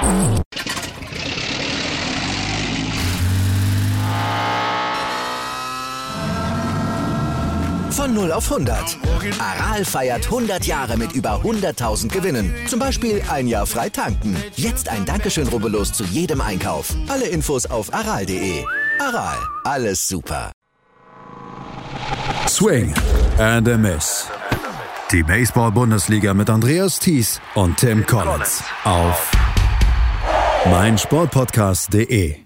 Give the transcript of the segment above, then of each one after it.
Von 0 auf 100. Aral feiert 100 Jahre mit über 100.000 Gewinnen. Zum Beispiel ein Jahr frei tanken. Jetzt ein Dankeschön, rubbellos zu jedem Einkauf. Alle Infos auf aral.de. Aral, alles super. Swing and a Miss. Die Baseball-Bundesliga mit Andreas Thies und Tim Collins auf meinsportpodcast.de.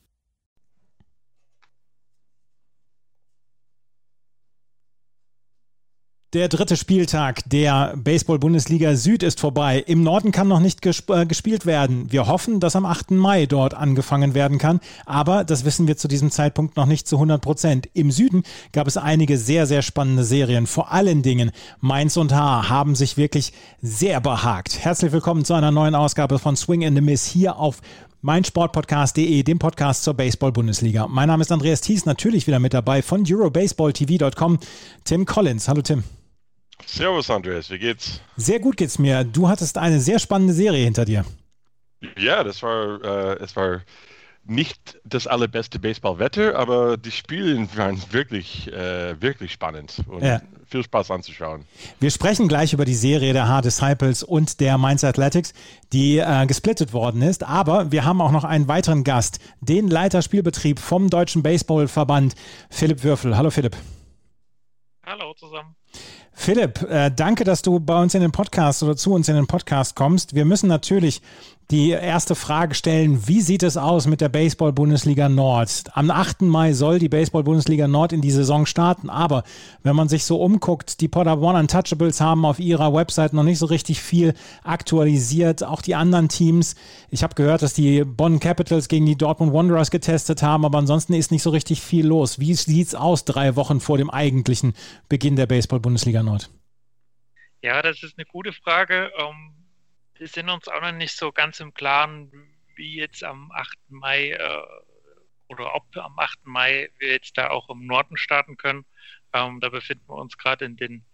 Der dritte Spieltag der Baseball-Bundesliga Süd ist vorbei. Im Norden kann noch nicht gespielt werden. Wir hoffen, dass am 8. Mai dort angefangen werden kann, aber das wissen wir zu diesem Zeitpunkt noch nicht zu 100%. Im Süden gab es einige sehr, sehr spannende Serien. Vor allen Dingen Mainz und Haar haben sich wirklich sehr behagt. Herzlich willkommen zu einer neuen Ausgabe von Swing and a Miss hier auf meinsportpodcast.de, dem Podcast zur Baseball-Bundesliga. Mein Name ist Andreas Thies, natürlich wieder mit dabei von EuroBaseballTV.com. Tim Collins. Hallo Tim. Servus Andreas, wie geht's? Sehr gut geht's mir. Du hattest eine sehr spannende Serie hinter dir. Ja, es war nicht das allerbeste Baseballwetter, aber die Spiele waren wirklich spannend und viel Spaß anzuschauen. Wir sprechen gleich über die Serie der Haar Disciples und der Mainz Athletics, die gesplittet worden ist, aber wir haben auch noch einen weiteren Gast, den Leiter Spielbetrieb vom Deutschen Baseballverband, Philipp Würfel. Hallo Philipp. Hallo zusammen. Philipp, danke, dass du bei uns in den Podcast oder zu uns in den Podcast kommst. Wir müssen natürlich die erste Frage stellen, wie sieht es aus mit der Baseball-Bundesliga Nord? Am 8. Mai soll die Baseball-Bundesliga Nord in die Saison starten, aber wenn man sich so umguckt, die Paderborn Untouchables haben auf ihrer Website noch nicht so richtig viel aktualisiert, auch die anderen Teams. Ich habe gehört, dass die Bonn Capitals gegen die Dortmund Wanderers getestet haben, aber ansonsten ist nicht so richtig viel los. Wie sieht's aus 3 Wochen vor dem eigentlichen Beginn der Baseball-Bundesliga Nord? Ja, das ist eine gute Frage. Wir sind uns auch noch nicht so ganz im Klaren, wie jetzt am 8. Mai oder ob am 8. Mai wir jetzt da auch im Norden starten können. Da befinden wir uns gerade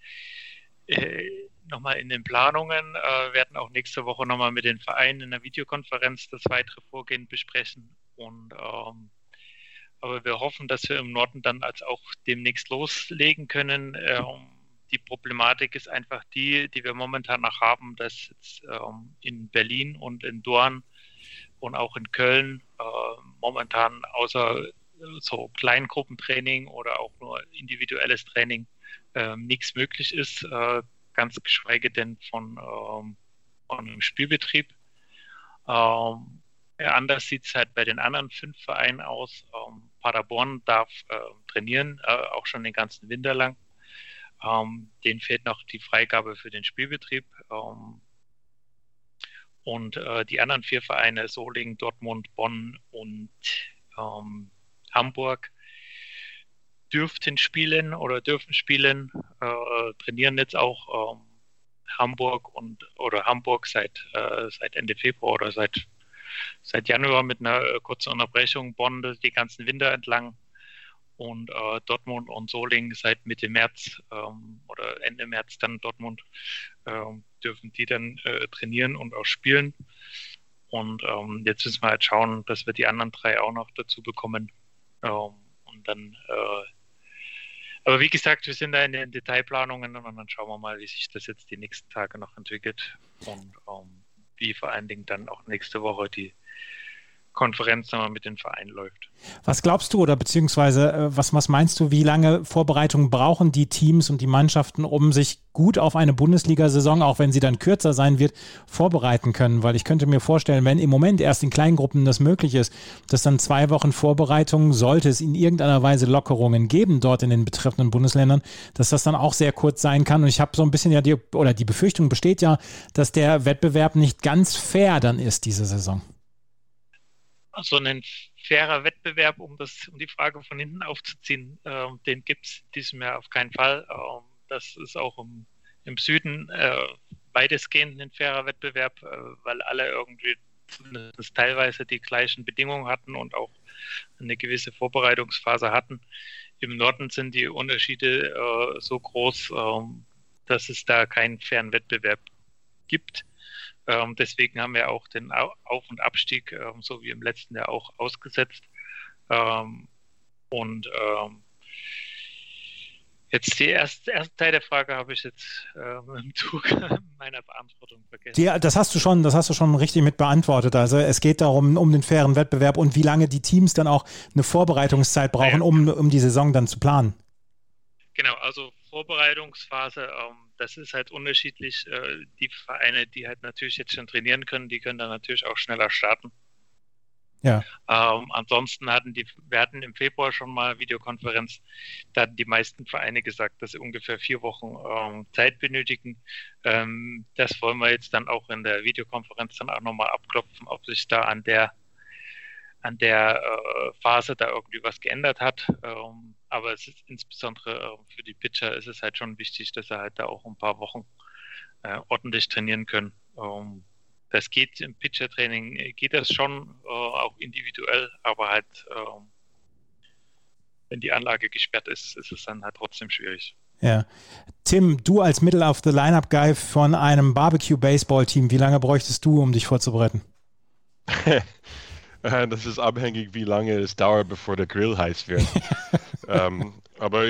nochmal in den Planungen, werden auch nächste Woche nochmal mit den Vereinen in einer Videokonferenz das weitere Vorgehen besprechen. Und aber wir hoffen, dass wir im Norden dann als auch demnächst loslegen können. Die Problematik ist einfach die wir momentan noch haben, dass jetzt in Berlin und in Dorn und auch in Köln momentan außer so Kleingruppentraining oder auch nur individuelles Training nichts möglich ist, ganz geschweige denn von einem Spielbetrieb. Anders sieht es halt bei den anderen 5 Vereinen aus. Paderborn darf trainieren, auch schon den ganzen Winter lang. Denen fehlt noch die Freigabe für den Spielbetrieb. Und die anderen 4 Vereine, Solingen, Dortmund, Bonn und Hamburg, dürfen spielen, trainieren jetzt auch Hamburg seit Ende Februar oder seit Januar mit einer kurzen Unterbrechung, Bonn die ganzen Winter entlang. Und Dortmund und Solingen seit Mitte März oder Ende März dann Dortmund dürfen die dann trainieren und auch spielen. Und jetzt müssen wir halt schauen, dass wir die anderen 3 auch noch dazu bekommen. Und dann, aber wie gesagt, wir sind da in den Detailplanungen und dann schauen wir mal, wie sich das jetzt die nächsten Tage noch entwickelt und wie vor allen Dingen dann auch nächste Woche die Konferenz nochmal mit den Vereinen läuft. Was glaubst du oder beziehungsweise was meinst du, wie lange Vorbereitung brauchen die Teams und die Mannschaften, um sich gut auf eine Bundesliga-Saison, auch wenn sie dann kürzer sein wird, vorbereiten können? Weil ich könnte mir vorstellen, wenn im Moment erst in Kleingruppen das möglich ist, dass dann 2 Wochen Vorbereitung, sollte es in irgendeiner Weise Lockerungen geben dort in den betreffenden Bundesländern, dass das dann auch sehr kurz sein kann. Und ich habe so ein bisschen die Befürchtung besteht ja, dass der Wettbewerb nicht ganz fair dann ist diese Saison. So ein fairer Wettbewerb, um die Frage von hinten aufzuziehen, den gibt es diesem Jahr auf keinen Fall. Das ist auch im Süden weitestgehend ein fairer Wettbewerb, weil alle irgendwie zumindest teilweise die gleichen Bedingungen hatten und auch eine gewisse Vorbereitungsphase hatten. Im Norden sind die Unterschiede so groß, dass es da keinen fairen Wettbewerb gibt. Deswegen haben wir auch den Auf- und Abstieg, so wie im letzten Jahr auch, ausgesetzt. Jetzt die erste Teil der Frage habe ich jetzt im Zug meiner Beantwortung vergessen. Das hast du schon richtig mit beantwortet. Also es geht darum, um den fairen Wettbewerb und wie lange die Teams dann auch eine Vorbereitungszeit brauchen, um die Saison dann zu planen. Genau, also Vorbereitungsphase, das ist halt unterschiedlich. Die Vereine, die halt natürlich jetzt schon trainieren können, die können dann natürlich auch schneller starten. Ja. Ansonsten wir hatten im Februar schon mal Videokonferenz, da hatten die meisten Vereine gesagt, dass sie ungefähr 4 Wochen Zeit benötigen. Das wollen wir jetzt dann auch in der Videokonferenz dann auch nochmal abklopfen, ob sich da an der Phase da irgendwie was geändert hat. Aber es ist insbesondere für die Pitcher ist es halt schon wichtig, dass sie halt da auch ein paar Wochen ordentlich trainieren können. Das geht im Pitcher-Training, geht das schon, auch individuell, aber halt, wenn die Anlage gesperrt ist, ist es dann halt trotzdem schwierig. Ja. Tim, du als Middle-of-the-Lineup-Guy von einem Barbecue-Baseball-Team, wie lange bräuchtest du, um dich vorzubereiten? Das ist abhängig, wie lange es dauert, bevor der Grill heiß wird. Aber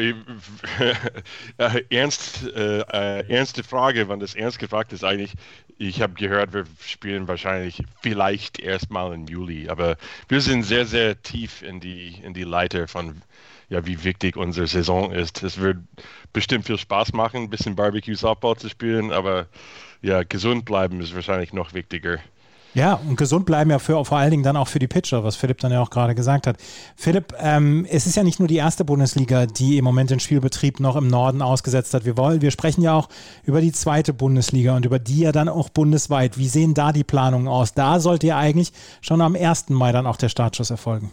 ernste Frage, wenn das ernst gefragt ist, eigentlich, ich habe gehört, wir spielen wahrscheinlich vielleicht erstmal im Juli, aber wir sind sehr, sehr tief in die Leiter von, wie wichtig unsere Saison ist. Es wird bestimmt viel Spaß machen, ein bisschen Barbecue-Softball zu spielen, aber gesund bleiben ist wahrscheinlich noch wichtiger. Ja, und gesund bleiben ja vor allen Dingen dann auch für die Pitcher, was Philipp dann ja auch gerade gesagt hat. Philipp, es ist ja nicht nur die erste Bundesliga, die im Moment den Spielbetrieb noch im Norden ausgesetzt hat. Wir sprechen ja auch über die zweite Bundesliga und über die ja dann auch bundesweit. Wie sehen da die Planungen aus? Da sollte ja eigentlich schon am 1. Mai dann auch der Startschuss erfolgen.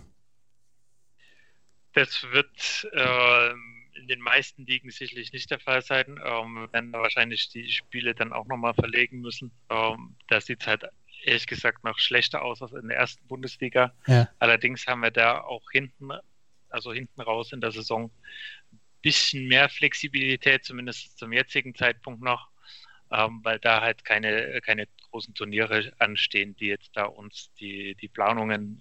Das wird in den meisten Ligen sicherlich nicht der Fall sein. Wir werden wahrscheinlich die Spiele dann auch nochmal verlegen müssen. Da sieht es halt ehrlich gesagt noch schlechter aus als in der ersten Bundesliga. Ja. Allerdings haben wir da auch hinten raus in der Saison ein bisschen mehr Flexibilität, zumindest zum jetzigen Zeitpunkt noch, weil da halt keine großen Turniere anstehen, die jetzt da uns die Planungen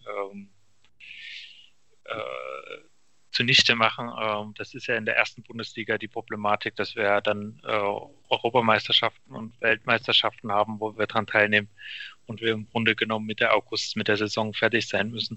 zunichte machen. Das ist ja in der ersten Bundesliga die Problematik, dass wir dann Europameisterschaften und Weltmeisterschaften haben, wo wir daran teilnehmen und wir im Grunde genommen mit der Saison fertig sein müssen.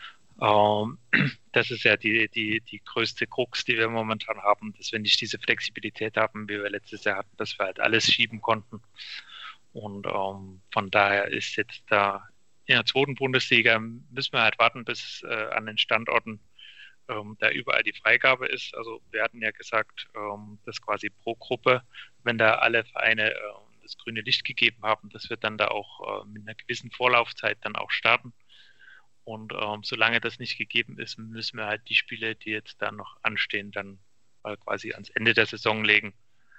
Das ist ja die größte Krux, die wir momentan haben, dass wir nicht diese Flexibilität haben, wie wir letztes Jahr hatten, dass wir halt alles schieben konnten. Und von daher ist jetzt da in der zweiten Bundesliga müssen wir halt warten, bis an den Standorten da überall die Freigabe ist. Also wir hatten ja gesagt, dass quasi pro Gruppe, wenn da alle Vereine das grüne Licht gegeben haben, dass wir dann da auch mit einer gewissen Vorlaufzeit dann auch starten. Und solange das nicht gegeben ist, müssen wir halt die Spiele, die jetzt da noch anstehen, dann quasi ans Ende der Saison legen.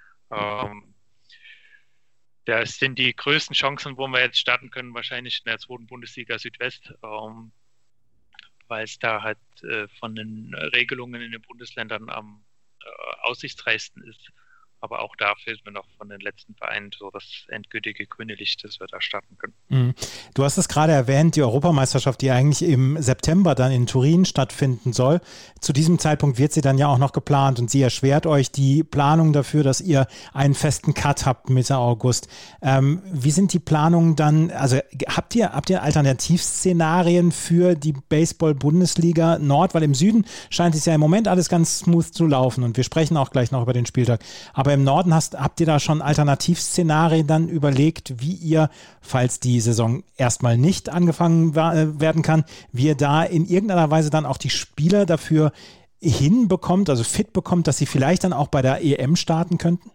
Da sind die größten Chancen, wo wir jetzt starten können, wahrscheinlich in der zweiten Bundesliga Südwest, weil es da halt von den Regelungen in den Bundesländern am aussichtsreichsten ist. Aber auch da fehlt mir noch von den letzten Vereinen so das endgültige grüne Licht, dass wir da starten können. Du hast es gerade erwähnt, die Europameisterschaft, die eigentlich im September dann in Turin stattfinden soll. Zu diesem Zeitpunkt wird sie dann ja auch noch geplant und sie erschwert euch die Planung dafür, dass ihr einen festen Cut habt Mitte August. Wie sind die Planungen dann, also habt ihr Alternativszenarien für die Baseball-Bundesliga Nord? Weil im Süden scheint es ja im Moment alles ganz smooth zu laufen und wir sprechen auch gleich noch über den Spieltag. Aber im Norden habt ihr da schon Alternativszenarien dann überlegt, wie ihr, falls die Saison erstmal nicht angefangen werden kann, wie ihr da in irgendeiner Weise dann auch die Spieler dafür hinbekommt, also fit bekommt, dass sie vielleicht dann auch bei der EM starten könnten?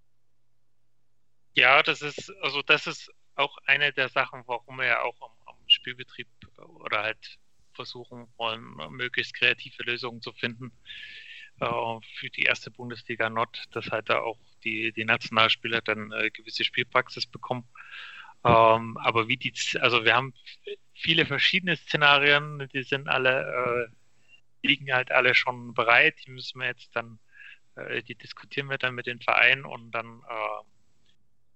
Ja, das ist auch eine der Sachen, warum wir ja auch am Spielbetrieb oder halt versuchen wollen, möglichst kreative Lösungen zu finden. Für die erste Bundesliga Nord, dass halt da auch die Nationalspieler dann gewisse Spielpraxis bekommen. Aber wir haben viele verschiedene Szenarien, die sind liegen halt alle schon bereit. Die müssen wir jetzt dann, die diskutieren wir dann mit den Vereinen und dann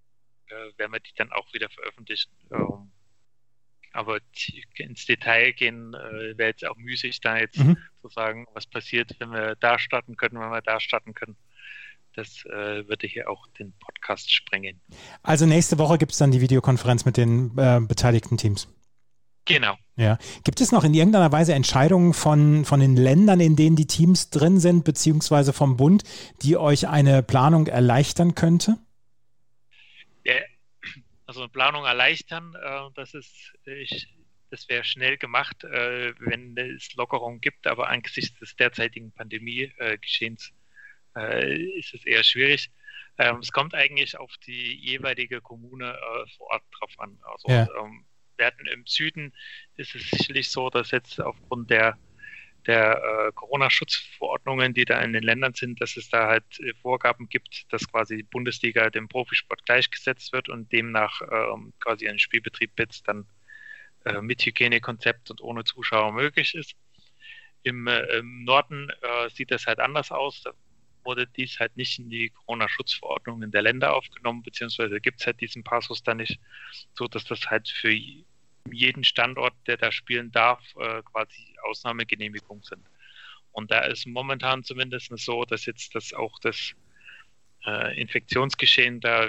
werden wir die dann auch wieder veröffentlichen. Aber ins Detail gehen wäre jetzt auch müßig, da jetzt zu sagen, was passiert, wenn wir da starten können, wenn wir da starten können. Das würde hier auch den Podcast sprengen. Also nächste Woche gibt es dann die Videokonferenz mit den beteiligten Teams. Genau. Ja. Gibt es noch in irgendeiner Weise Entscheidungen von den Ländern, in denen die Teams drin sind, beziehungsweise vom Bund, die euch eine Planung erleichtern könnte? Ja, also eine Planung erleichtern, das wäre schnell gemacht, wenn es Lockerungen gibt, aber angesichts des derzeitigen Pandemie-Geschehens ist es eher schwierig. Es kommt eigentlich auf die jeweilige Kommune vor Ort drauf an. Also wir hatten im Süden, ist es sicherlich so, dass jetzt aufgrund der Corona-Schutzverordnungen, die da in den Ländern sind, dass es da halt Vorgaben gibt, dass quasi die Bundesliga dem Profisport gleichgesetzt wird und demnach quasi ein Spielbetrieb jetzt dann mit Hygienekonzept und ohne Zuschauer möglich ist. Im Norden sieht das halt anders aus. Da wurde dies halt nicht in die Corona-Schutzverordnungen der Länder aufgenommen, beziehungsweise gibt es halt diesen Passus da nicht, so dass das halt für jeden Standort, der da spielen darf, quasi Ausnahmegenehmigungen sind. Und da ist momentan zumindest so, dass jetzt das auch das Infektionsgeschehen da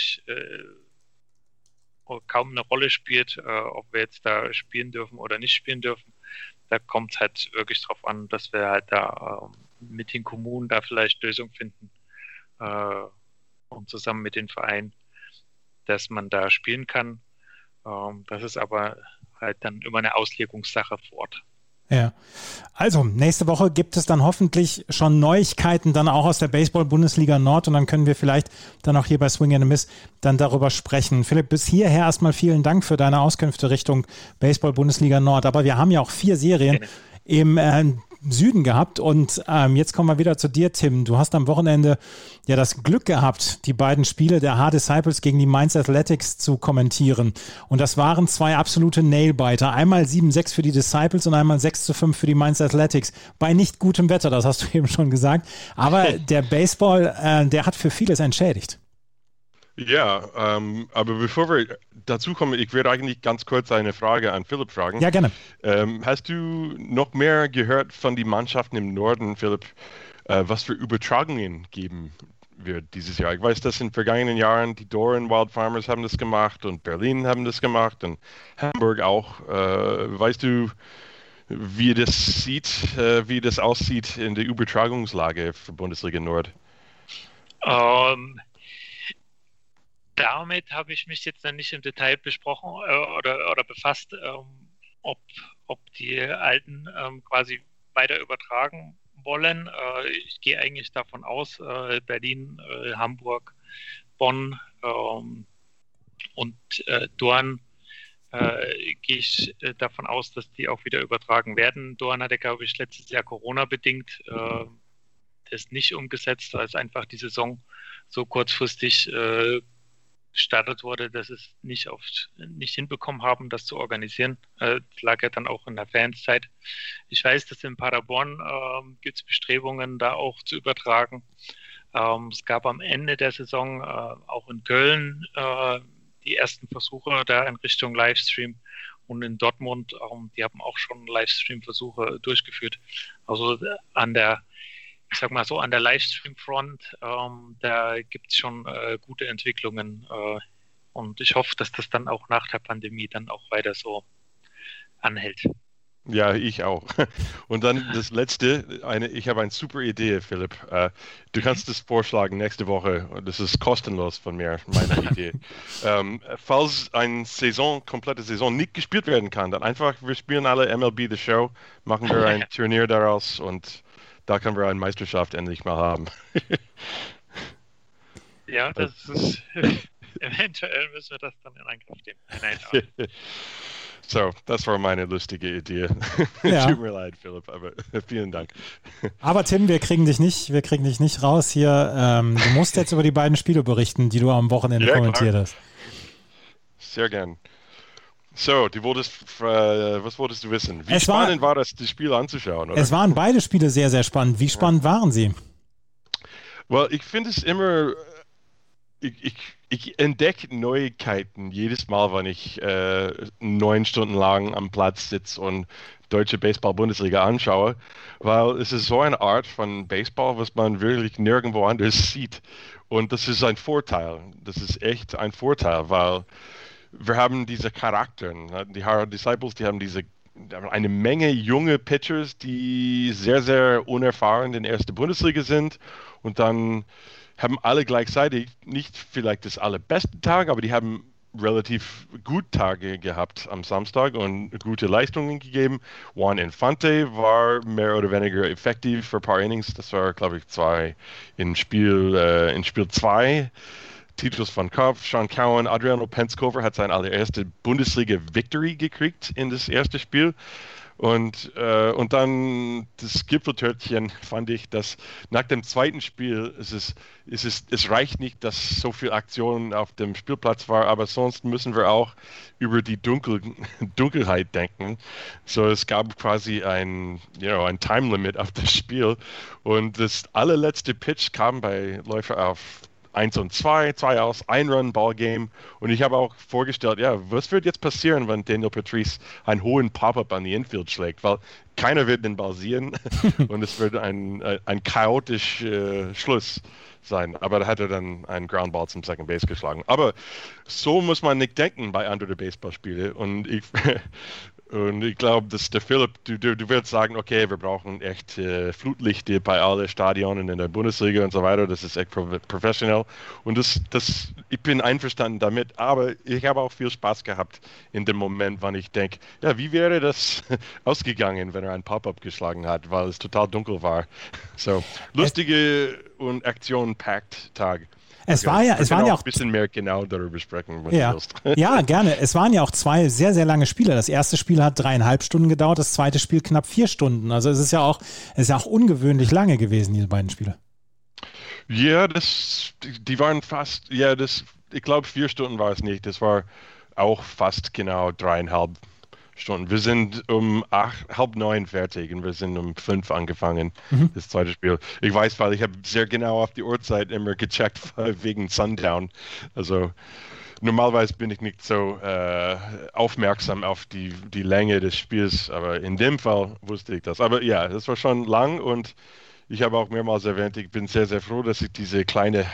kaum eine Rolle spielt, ob wir jetzt da spielen dürfen oder nicht spielen dürfen. Da kommt es halt wirklich drauf an, dass wir halt da mit den Kommunen da vielleicht Lösungen finden und zusammen mit den Vereinen, dass man da spielen kann. Das ist aber halt dann immer eine Auslegungssache vor Ort. Ja, also nächste Woche gibt es dann hoffentlich schon Neuigkeiten dann auch aus der Baseball-Bundesliga Nord und dann können wir vielleicht dann auch hier bei Swing and a Miss dann darüber sprechen. Philipp, bis hierher erstmal vielen Dank für deine Auskünfte Richtung Baseball-Bundesliga Nord, aber wir haben ja auch 4 Serien im Süden gehabt und jetzt kommen wir wieder zu dir, Tim. Du hast am Wochenende ja das Glück gehabt, die beiden Spiele der H-Disciples gegen die Mainz Athletics zu kommentieren und das waren 2 absolute Nailbiter. Einmal 7-6 für die Disciples und einmal 6-5 für die Mainz Athletics. Bei nicht gutem Wetter, das hast du eben schon gesagt, aber der Baseball, der hat für vieles entschädigt. Ja, aber bevor wir dazu kommen, ich würde eigentlich ganz kurz eine Frage an Philipp fragen. Ja, gerne. Hast du noch mehr gehört von den Mannschaften im Norden, Philipp, was für Übertragungen geben wird dieses Jahr? Ich weiß, dass in vergangenen Jahren die Doran Wild Farmers haben das gemacht und Berlin haben das gemacht und Hamburg auch. Weißt du, wie das aussieht in der Übertragungslage für Bundesliga Nord? Damit habe ich mich jetzt noch nicht im Detail besprochen oder befasst, ob die Alten quasi weiter übertragen wollen. Ich gehe eigentlich davon aus, Berlin, Hamburg, Bonn und Dorn gehe ich davon aus, dass die auch wieder übertragen werden. Dorn hatte, glaube ich, letztes Jahr Corona-bedingt das nicht umgesetzt, weil es einfach die Saison so kurzfristig gestartet wurde, dass es nicht hinbekommen haben, das zu organisieren. Das lag ja dann auch in der Fanszeit. Ich weiß, dass in Paderborn gibt es Bestrebungen, da auch zu übertragen. Es gab am Ende der Saison auch in Köln die ersten Versuche da in Richtung Livestream und in Dortmund, die haben auch schon Livestream-Versuche durchgeführt. Also an der Livestream-Front, da gibt es schon gute Entwicklungen und ich hoffe, dass das dann auch nach der Pandemie dann auch weiter so anhält. Ja, ich auch. Und dann das Letzte, ich habe eine super Idee, Philipp. Du kannst das vorschlagen nächste Woche. Das ist kostenlos von mir, meine Idee. Falls eine komplette Saison nicht gespielt werden kann, dann einfach, wir spielen alle MLB The Show, machen wir ein Turnier daraus und da können wir eine Meisterschaft endlich mal haben. Ja, das ist eventuell müssen wir das dann in Angriff nehmen. So, das war meine lustige Idee. Ja. Tut mir leid, Philipp, aber vielen Dank. Aber Tim, wir kriegen dich nicht raus hier. Du musst jetzt über die beiden Spiele berichten, die du am Wochenende kommentiert hast. Sehr gern. So, was wolltest du wissen? Wie spannend war das, die Spiele anzuschauen? Oder? Es waren beide Spiele sehr, sehr spannend. Wie spannend waren sie? Well, ich finde es immer ich entdecke Neuigkeiten jedes Mal, wenn ich 9 Stunden lang am Platz sitze und deutsche Baseball-Bundesliga anschaue, weil es ist so eine Art von Baseball, was man wirklich nirgendwo anders sieht. Und das ist ein Vorteil. Das ist echt ein Vorteil, weil wir haben diese Charakter. Die Harvard Disciples, die haben eine Menge junge Pitchers, die sehr, sehr unerfahren in der ersten Bundesliga sind und dann haben alle gleichzeitig nicht vielleicht das allerbeste Tag, aber die haben relativ gut Tage gehabt am Samstag und gute Leistungen gegeben. Juan Infante war mehr oder weniger effektiv für ein paar Innings. Das war, glaube ich, 2 in Spiel 2. Titus von Kopf, Sean Cowan, Adriano Penskover hat seine allererste Bundesliga-Victory gekriegt in das erste Spiel. Und dann das Gipfeltörtchen fand ich, dass nach dem zweiten Spiel es reicht nicht, dass so viel Aktion auf dem Spielplatz war, aber sonst müssen wir auch über die Dunkelheit denken. So, es gab quasi ein Time Limit auf das Spiel und das allerletzte Pitch kam bei Läufer auf 1-2, 2 aus, 1 Run Ballgame. Und ich habe auch vorgestellt, was wird jetzt passieren, wenn Daniel Patrice einen hohen Pop-Up an die Infield schlägt, weil keiner wird den Ball sehen und es wird ein chaotischer Schluss sein. Aber da hat er dann einen Groundball zum Second Base geschlagen. Aber so muss man nicht denken bei anderen Baseballspielen. Und ich glaube, dass der Philipp, du wirst sagen, okay, wir brauchen echt Flutlichter bei allen Stadionen in der Bundesliga und so weiter. Das ist echt professionell. Und ich bin einverstanden damit, aber ich habe auch viel Spaß gehabt in dem Moment, wann ich denke, wie wäre das ausgegangen, wenn er ein Pop-Up geschlagen hat, weil es total dunkel war. So, lustige und Aktion-packed Tag. Es waren ja auch ein bisschen mehr genau darüber sprechen, wenn du willst. Ja, gerne. Es waren ja auch 2 sehr, sehr lange Spiele. Das erste Spiel hat 3,5 Stunden gedauert, das zweite Spiel knapp 4 Stunden. Also es ist ja auch ungewöhnlich lange gewesen, diese beiden Spiele. Ja, die waren fast, ich glaube 4 Stunden war es nicht. Das war auch fast genau 3,5 Stunden. Wir sind um 8:30 fertig und wir sind um 5 angefangen, das zweite Spiel. Ich weiß, weil ich habe sehr genau auf die Uhrzeit immer gecheckt wegen Sundown. Also normalerweise bin ich nicht so aufmerksam auf die Länge des Spiels, aber in dem Fall wusste ich das. Aber ja, das war schon lang und ich habe auch mehrmals erwähnt, ich bin sehr, sehr froh, dass ich diese kleine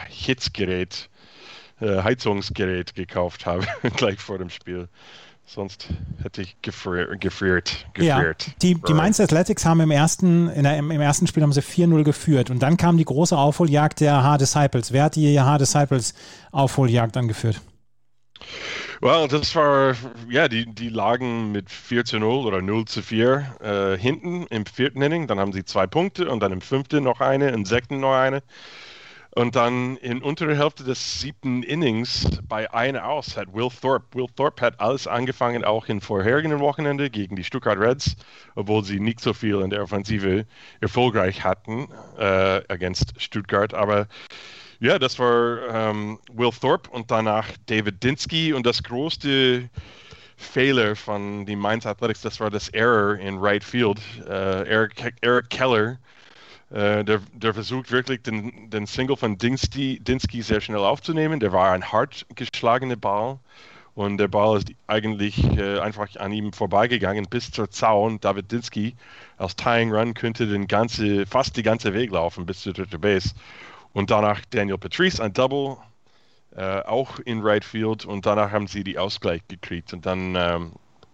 Heizungsgerät gekauft habe, gleich vor dem Spiel. Sonst hätte ich gefriert. Ja, die Mainz Athletics haben im ersten Spiel haben sie 4-0 geführt und dann kam die große Aufholjagd der H-Disciples. Wer hat die H-Disciples Aufholjagd angeführt? Well, das war, die lagen mit 4-0 oder 0-4 hinten im 4. Inning. Dann haben sie 2 Punkte und dann im 5. noch eine, im 6. noch eine. Und dann in unterer Hälfte des 7. Innings bei 1 aus hat Will Thorpe hat alles angefangen, auch im vorherigen Wochenende gegen die Stuttgart Reds, obwohl sie nicht so viel in der Offensive erfolgreich hatten against Stuttgart. Aber ja, das war Will Thorpe und danach David Dinsky und das größte Fehler von den Mainz Athletics, das war das Error in Right Field. Eric Keller, der versucht wirklich den Single von Dinsky sehr schnell aufzunehmen. Der war ein hart geschlagener Ball und der Ball ist eigentlich einfach an ihm vorbeigegangen bis zur Zaun. David Dinsky als Tying Run könnte fast die ganze Weg laufen bis zur 3. Base. Und danach Daniel Patrice, ein Double, auch in Right Field. Und danach haben sie die Ausgleich gekriegt. Und dann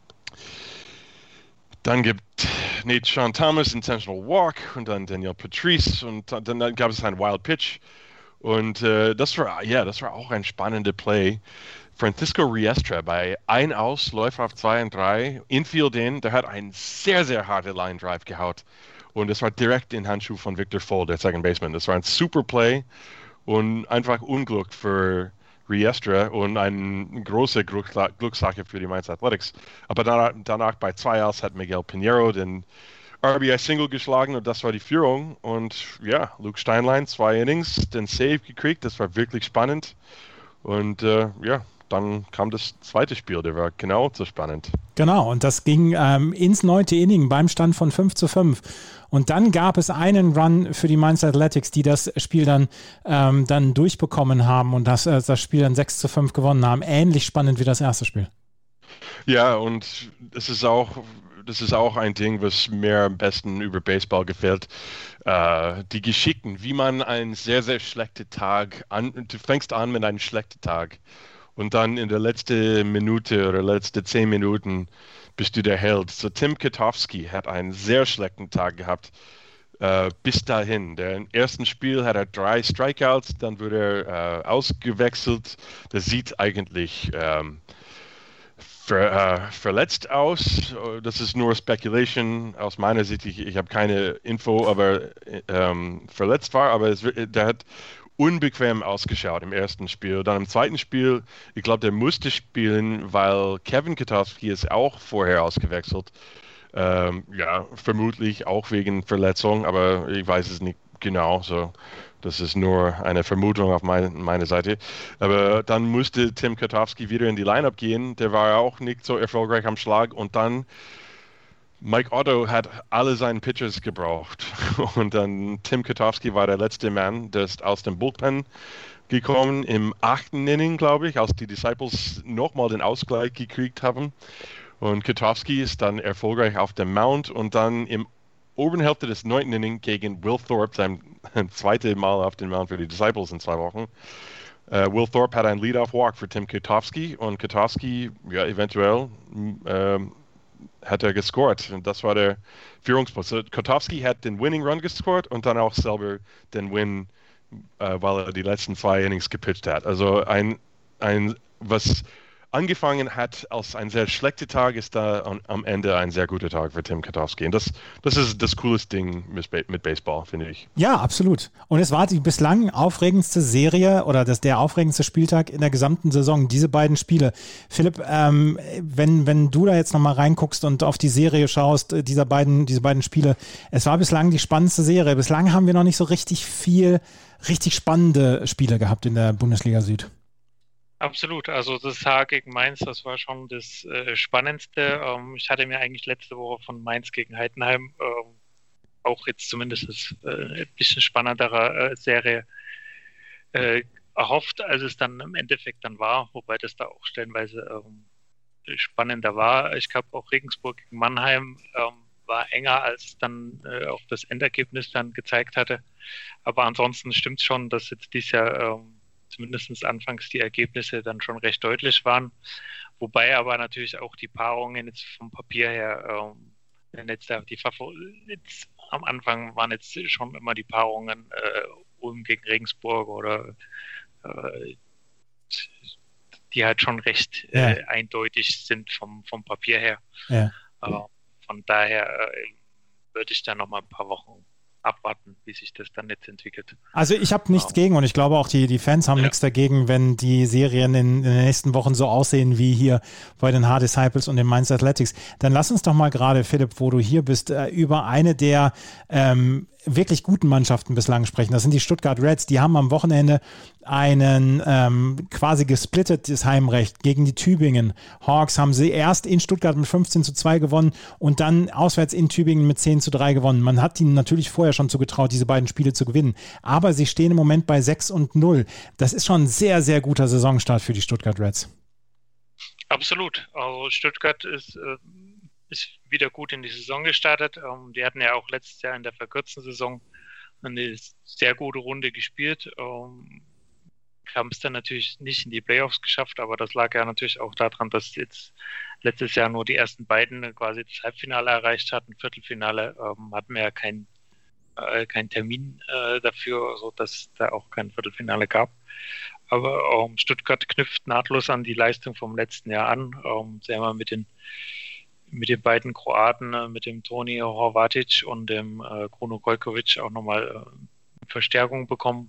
gibt Nate Sean Thomas Intentional Walk und dann Daniel Patrice und dann gab es einen Wild Pitch. Und das war auch ein spannender Play. Francisco Riestra bei 1 aus, Läufer auf 2 und 3, Infield der hat einen sehr, sehr harten Line Drive gehaut. Und es war direkt in Handschuh von Victor Fold, der Second Baseman. Das war ein super Play und einfach Unglück für Riestra und eine große Glückssache für die Mainz Athletics. Aber danach bei 2 aus hat Miguel Pinheiro den RBI-Single geschlagen und das war die Führung. Und ja, Luke Steinlein, 2 Innings, den Save gekriegt. Das war wirklich spannend. Und dann kam das zweite Spiel, der war genau so spannend. Genau, und das ging ins 9. Inning beim Stand von 5-5. Und dann gab es einen Run für die Mainz Athletics, die das Spiel dann durchbekommen haben und das Spiel dann 6-5 gewonnen haben. Ähnlich spannend wie das erste Spiel. Ja, und das ist auch ein Ding, was mir am besten über Baseball gefällt. Die Geschichten, wie man einen sehr, sehr schlechten Tag du fängst an mit einem schlechten Tag und dann in der letzten Minute oder letzten 10 Minuten bist du der Held. So Tim Katowski hat einen sehr schlechten Tag gehabt. Bis dahin. Im ersten Spiel hat er 3 Strikeouts, dann wurde er ausgewechselt. Das sieht eigentlich verletzt aus. Das ist nur Speculation aus meiner Sicht. Ich habe keine Info, aber verletzt war. Aber der hat unbequem ausgeschaut im ersten Spiel. Dann im zweiten Spiel, ich glaube, der musste spielen, weil Kevin Katowski ist auch vorher ausgewechselt. Vermutlich auch wegen Verletzung, aber ich weiß es nicht genau. So, das ist nur eine Vermutung auf meine Seite. Aber dann musste Tim Katowski wieder in die Lineup gehen. Der war auch nicht so erfolgreich am Schlag. Und dann Mike Otto hat alle seine Pitchers gebraucht. Und dann Tim Katowski war der letzte Mann, der ist aus dem Bullpen gekommen im 8. Inning, glaube ich, als die Disciples nochmal den Ausgleich gekriegt haben. Und Katowski ist dann erfolgreich auf dem Mount und dann im oberen Hälfte des 9. Inning gegen Will Thorpe, sein zweites Mal auf dem Mount für die Disciples in 2 Wochen. Will Thorpe hat einen Lead-Off-Walk für Tim Katowski und Katowski, eventuell hat er gescored und das war der Führungspunkt. So, Katowski hat den Winning Run gescored und dann auch selber den Win, weil er die letzten 2 Innings gepitcht hat. Also was angefangen hat als ein sehr schlechter Tag, ist da am Ende ein sehr guter Tag für Tim Katowski. Und das ist das coolste Ding mit Baseball, finde ich. Ja, absolut. Und es war die bislang aufregendste Serie oder der aufregendste Spieltag in der gesamten Saison, diese beiden Spiele. Philipp, wenn du da jetzt nochmal reinguckst und auf die Serie schaust, diese beiden Spiele, es war bislang die spannendste Serie. Bislang haben wir noch nicht so richtig spannende Spiele gehabt in der Bundesliga Süd. Absolut, also das Haar gegen Mainz, das war schon das Spannendste. Ich hatte mir eigentlich letzte Woche von Mainz gegen Heidenheim auch jetzt zumindest ein bisschen spannendere Serie erhofft, als es dann im Endeffekt dann war, wobei das da auch stellenweise spannender war. Ich glaube auch Regensburg gegen Mannheim war enger, als es dann auch das Endergebnis dann gezeigt hatte. Aber ansonsten stimmt es schon, dass jetzt dieses Jahr zumindest anfangs die Ergebnisse dann schon recht deutlich waren. Wobei aber natürlich auch die Paarungen jetzt vom Papier her, jetzt am Anfang waren jetzt schon immer die Paarungen Ulm gegen Regensburg oder die halt schon recht eindeutig sind vom Papier her. Ja. Von daher würde ich da noch mal ein paar Wochen abwarten, wie sich das dann jetzt entwickelt. Also ich habe nichts gegen und ich glaube auch die Fans haben nichts dagegen, wenn die Serien in den nächsten Wochen so aussehen wie hier bei den Hard Disciples und den Mainz Athletics. Dann lass uns doch mal gerade, Philipp, wo du hier bist, über eine der wirklich guten Mannschaften bislang sprechen. Das sind die Stuttgart Reds. Die haben am Wochenende einen quasi gesplittetes Heimrecht gegen die Tübingen Hawks. Haben sie erst in Stuttgart mit 15-2 gewonnen und dann auswärts in Tübingen mit 10-3 gewonnen. Man hat ihnen natürlich vorher schon zugetraut, diese beiden Spiele zu gewinnen. Aber sie stehen im Moment bei 6-0. Das ist schon ein sehr, sehr guter Saisonstart für die Stuttgart Reds. Absolut. Also Stuttgart ist wieder gut in die Saison gestartet. Die hatten ja auch letztes Jahr in der verkürzten Saison eine sehr gute Runde gespielt. Haben es dann natürlich nicht in die Playoffs geschafft, aber das lag ja natürlich auch daran, dass jetzt letztes Jahr nur die ersten beiden quasi das Halbfinale erreicht hatten. Viertelfinale hatten wir ja keinen Termin dafür, sodass es da auch kein Viertelfinale gab. Aber Stuttgart knüpft nahtlos an die Leistung vom letzten Jahr an. Sie haben mit den beiden Kroaten, mit dem Toni Horvatic und dem Kruno Gojkovic auch nochmal Verstärkung bekommen,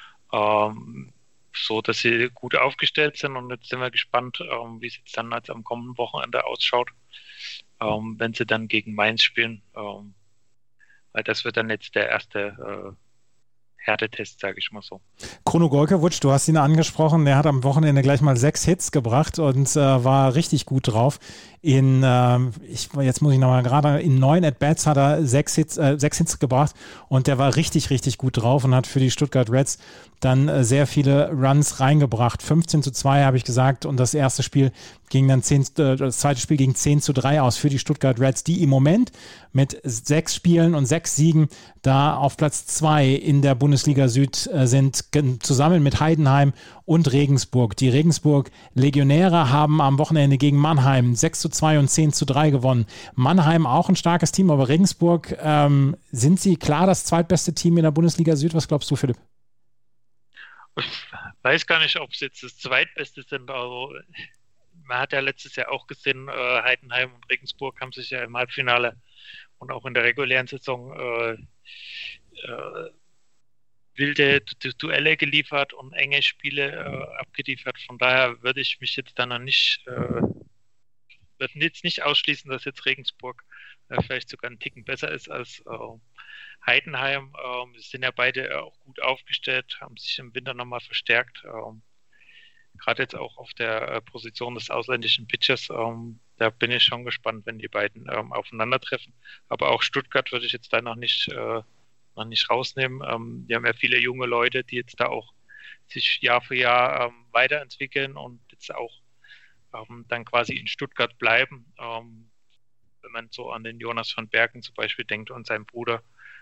so dass sie gut aufgestellt sind. Und jetzt sind wir gespannt, wie es jetzt dann am kommenden Wochenende ausschaut, wenn sie dann gegen Mainz spielen, weil das wird dann jetzt der erste Härtetest, sage ich mal so. Chrono Golkewitsch, du hast ihn angesprochen, er hat am Wochenende gleich mal 6 Hits gebracht und war richtig gut drauf. Jetzt muss ich nochmal gerade, in 9 At-Bats hat er 6 Hits gebracht und der war richtig, richtig gut drauf und hat für die Stuttgart Reds dann sehr viele Runs reingebracht. 15:2 habe ich gesagt und das erste Spiel ging dann das zweite Spiel ging 10:3 aus für die Stuttgart Reds, die im Moment mit 6 Spielen und 6 Siegen da auf Platz 2 in der Bundesliga Süd sind, zusammen mit Heidenheim und Regensburg. Die Regensburg Legionäre haben am Wochenende gegen Mannheim 6:2 und 10:3 gewonnen. Mannheim auch ein starkes Team, aber Regensburg, sind sie klar das zweitbeste Team in der Bundesliga Süd? Was glaubst du, Philipp? Ich weiß gar nicht, ob es jetzt das zweitbeste sind. Also, man hat ja letztes Jahr auch gesehen, Heidenheim und Regensburg haben sich ja im Halbfinale und auch in der regulären Saison wilde Duelle geliefert und enge Spiele abgeliefert. Von daher würde ich mich jetzt dann noch nicht ausschließen, dass jetzt Regensburg vielleicht sogar einen Ticken besser ist als Heidenheim. Sie sind ja beide auch gut aufgestellt, haben sich im Winter nochmal verstärkt. Gerade jetzt auch auf der Position des ausländischen Pitchers. Da bin ich schon gespannt, wenn die beiden aufeinandertreffen. Aber auch Stuttgart würde ich jetzt da noch nicht rausnehmen. Die haben ja viele junge Leute, die jetzt da auch sich Jahr für Jahr weiterentwickeln und jetzt auch dann quasi in Stuttgart bleiben. Wenn man so an den Jonas van Bergen zum Beispiel denkt und seinen Bruder,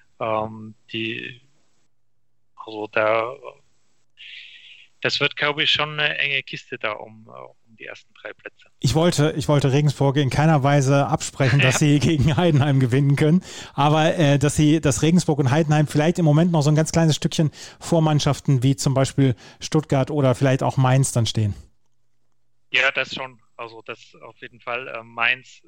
das wird, glaube ich, schon eine enge Kiste da um die ersten 3 Plätze. Ich wollte Regensburg in keiner Weise absprechen, dass sie gegen Heidenheim gewinnen können, aber dass Regensburg und Heidenheim vielleicht im Moment noch so ein ganz kleines Stückchen vor Mannschaften wie zum Beispiel Stuttgart oder vielleicht auch Mainz dann stehen. Ja, das schon. Also das auf jeden Fall. Mainz,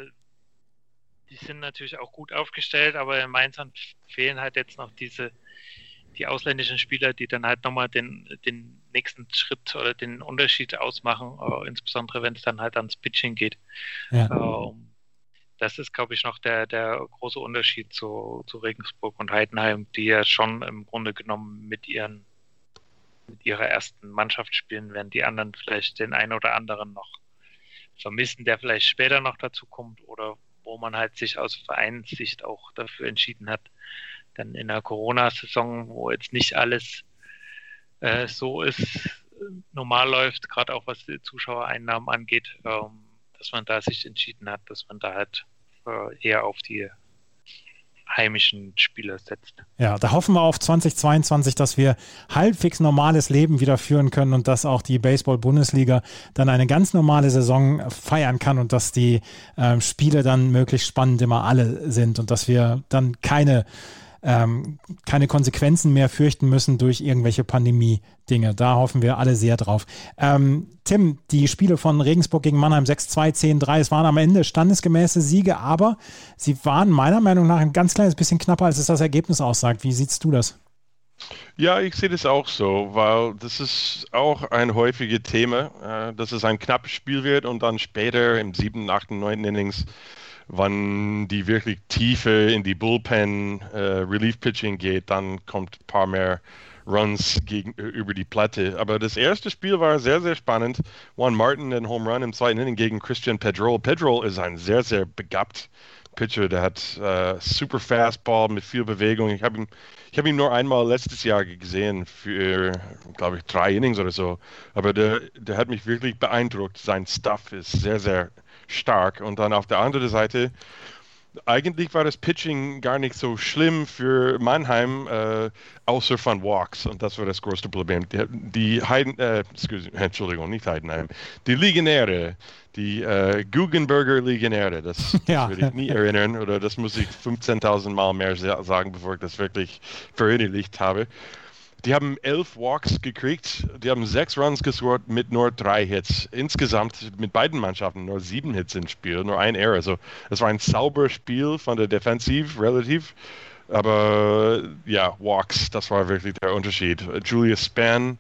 die sind natürlich auch gut aufgestellt, aber in Mainz fehlen halt jetzt noch die ausländischen Spieler, die dann halt nochmal den nächsten Schritt oder den Unterschied ausmachen, insbesondere wenn es dann halt ans Pitching geht. Ja. Das ist, glaube ich, noch der große Unterschied zu Regensburg und Heidenheim, die ja schon im Grunde genommen mit ihrer ersten Mannschaft spielen, während die anderen vielleicht den einen oder anderen noch vermissen, der vielleicht später noch dazu kommt oder wo man halt sich aus Vereinssicht auch dafür entschieden hat, dann in der Corona-Saison, wo jetzt nicht alles so ist, normal läuft, gerade auch was die Zuschauereinnahmen angeht, dass man da sich entschieden hat, dass man da halt eher auf die heimischen Spieler setzt. Ja, da hoffen wir auf 2022, dass wir halbwegs normales Leben wieder führen können und dass auch die Baseball-Bundesliga dann eine ganz normale Saison feiern kann und dass die Spiele dann möglichst spannend immer alle sind und dass wir dann keine Konsequenzen mehr fürchten müssen durch irgendwelche Pandemie-Dinge. Da hoffen wir alle sehr drauf. Tim, die Spiele von Regensburg gegen Mannheim 6:2, 10:3, es waren am Ende standesgemäße Siege, aber sie waren meiner Meinung nach ein ganz kleines bisschen knapper, als es das Ergebnis aussagt. Wie siehst du das? Ja, ich sehe das auch so, weil das ist auch ein häufiges Thema, dass es ein knappes Spiel wird und dann später im 7., 8., 9. Innings, wann die wirklich Tiefe in die Bullpen Relief-Pitching geht, dann kommt ein paar mehr Runs über die Platte. Aber das erste Spiel war sehr, sehr spannend. Juan Martin, den Home Run im 2. Inning gegen Christian Pedrol. Pedrol ist ein sehr, sehr begabt Pitcher. Der hat super Fastball mit viel Bewegung. Ich habe ihn nur einmal letztes Jahr gesehen für, glaube ich, 3 Innings oder so. Aber der hat mich wirklich beeindruckt. Sein Stuff ist sehr, sehr stark. Und dann auf der anderen Seite, eigentlich war das Pitching gar nicht so schlimm für Mannheim, außer von Walks. Und das war das größte Problem. Die Legionäre, die Guggenberger Legionäre, das würde ich nie erinnern, oder das muss ich 15.000 Mal mehr sagen, bevor ich das wirklich verinnerlicht habe. Die haben 11 Walks gekriegt, die haben 6 Runs gescored mit nur 3 Hits. Insgesamt mit beiden Mannschaften nur 7 Hits im Spiel, nur ein Error. Also es war ein sauberes Spiel von der Defensiv relativ, aber ja, Walks, das war wirklich der Unterschied. Julius Spann,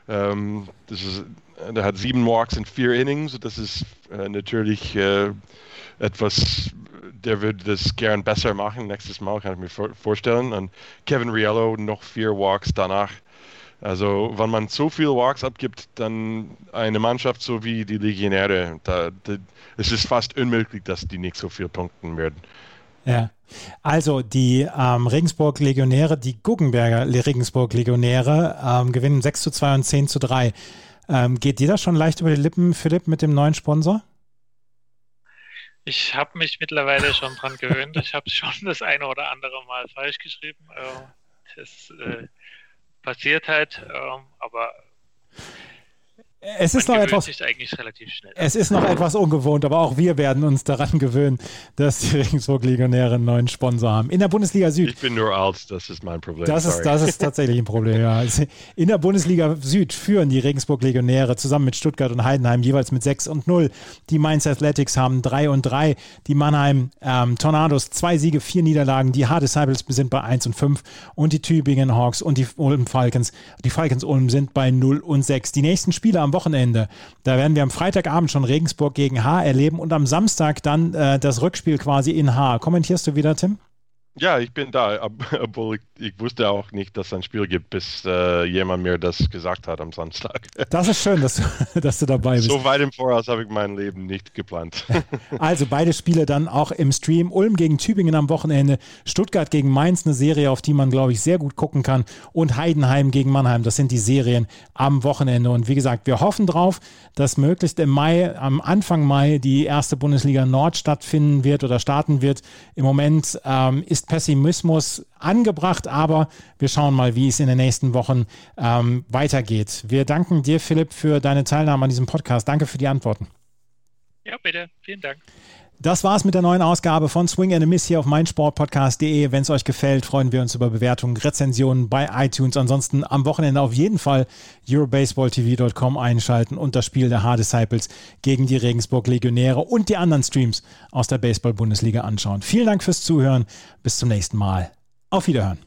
der hat 7 Walks in 4 Innings, das ist natürlich etwas der würde das gern besser machen. Nächstes Mal kann ich mir vorstellen. Und Kevin Riello noch 4 Walks danach. Also wenn man so viele Walks abgibt, dann eine Mannschaft so wie die Legionäre, es ist fast unmöglich, dass die nicht so viel punkten werden. Ja, also die Regensburg-Legionäre, die Guggenberger Regensburg-Legionäre gewinnen 6:2 und 10:3. Geht dir das schon leicht über die Lippen, Philipp, mit dem neuen Sponsor? Ich habe mich mittlerweile schon dran gewöhnt. Ich habe schon das eine oder andere Mal falsch geschrieben. Das passiert halt, aber es ist noch etwas, sich eigentlich relativ schnell. Es ist noch etwas ungewohnt, aber auch wir werden uns daran gewöhnen, dass die Regensburg-Legionäre einen neuen Sponsor haben. In der Bundesliga Süd. Ich bin nur alt, das ist mein Problem. Das ist tatsächlich ein Problem, ja. In der Bundesliga Süd führen die Regensburg-Legionäre zusammen mit Stuttgart und Heidenheim jeweils mit 6-0. Die Mainz Athletics haben 3-3. Die Mannheim Tornados 2 Siege, 4 Niederlagen. Die H-Disciples sind bei 1-5. Und die Tübingen Hawks und die Ulm Falcons. Die Falcons Ulm sind bei 0-6. Die nächsten Spiele am Wochenende, da werden wir am Freitagabend schon Regensburg gegen H erleben und am Samstag dann das Rückspiel quasi in H. Kommentierst du wieder, Tim? Ja, ich bin da, obwohl ich wusste auch nicht, dass es ein Spiel gibt, bis jemand mir das gesagt hat am Samstag. Das ist schön, dass du dabei bist. So weit im Voraus habe ich mein Leben nicht geplant. Also beide Spiele dann auch im Stream. Ulm gegen Tübingen am Wochenende, Stuttgart gegen Mainz, eine Serie, auf die man, glaube ich, sehr gut gucken kann, und Heidenheim gegen Mannheim. Das sind die Serien am Wochenende. Und wie gesagt, wir hoffen drauf, dass möglichst im Mai, am Anfang Mai, die erste Bundesliga Nord stattfinden wird oder starten wird. Im Moment ist Pessimismus angebracht, aber wir schauen mal, wie es in den nächsten Wochen weitergeht. Wir danken dir, Philipp, für deine Teilnahme an diesem Podcast. Danke für die Antworten. Ja, bitte. Vielen Dank. Das war's mit der neuen Ausgabe von Swing and a Miss hier auf meinsportpodcast.de. Wenn es euch gefällt, freuen wir uns über Bewertungen, Rezensionen bei iTunes. Ansonsten am Wochenende auf jeden Fall eurobaseballtv.com einschalten und das Spiel der H-Disciples gegen die Regensburg Legionäre und die anderen Streams aus der Baseball-Bundesliga anschauen. Vielen Dank fürs Zuhören. Bis zum nächsten Mal. Auf Wiederhören.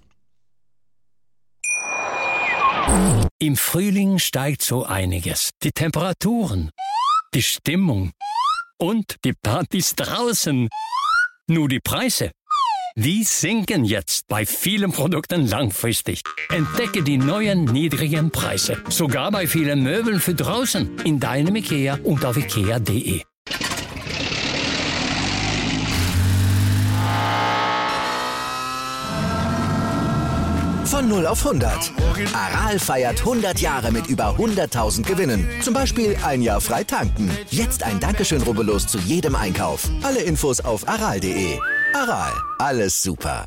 Im Frühling steigt so einiges. Die Temperaturen, die Stimmung und die Partys draußen. Nur die Preise, die sinken jetzt bei vielen Produkten langfristig. Entdecke die neuen niedrigen Preise. Sogar bei vielen Möbeln für draußen. In deinem IKEA und auf ikea.de. Von 0 auf 100. Aral feiert 100 Jahre mit über 100.000 Gewinnen. Zum Beispiel ein Jahr frei tanken. Jetzt ein Dankeschön, rubbellos zu jedem Einkauf. Alle Infos auf aral.de. Aral, alles super.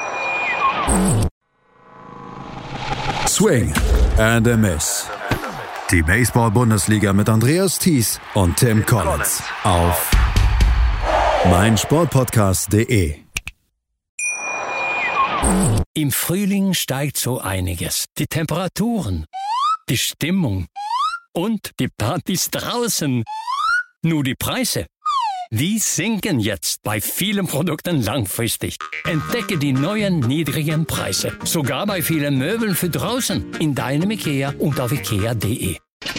Swing and a Miss. Die Baseball-Bundesliga mit Andreas Thies und Tim Collins auf meinsportpodcast.de. Im Frühling steigt so einiges. Die Temperaturen, die Stimmung und die Partys draußen. Nur die Preise, die sinken jetzt bei vielen Produkten langfristig. Entdecke die neuen niedrigen Preise. Sogar bei vielen Möbeln für draußen. In deinem IKEA und auf ikea.de.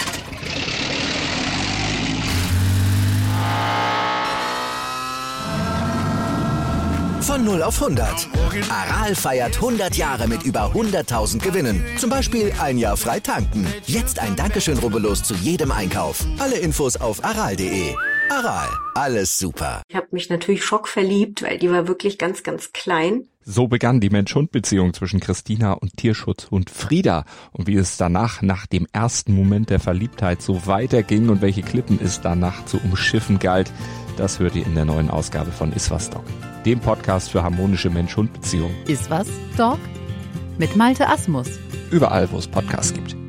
Von 0 auf 100. Aral feiert 100 Jahre mit über 100.000 Gewinnen. Zum Beispiel ein Jahr frei tanken. Jetzt ein Dankeschön, rubbellos zu jedem Einkauf. Alle Infos auf aral.de. Aral, alles super. Ich habe mich natürlich schockverliebt, weil die war wirklich ganz, ganz klein. So begann die Mensch-Hund-Beziehung zwischen Christina und Tierschutzhund Frieda. Und wie es danach, nach dem ersten Moment der Verliebtheit, so weiterging und welche Klippen es danach zu umschiffen galt, das hört ihr in der neuen Ausgabe von Iswas Dog, dem Podcast für harmonische Mensch-Hund-Beziehungen. Iswas Dog? Mit Malte Asmus. Überall, wo es Podcasts gibt.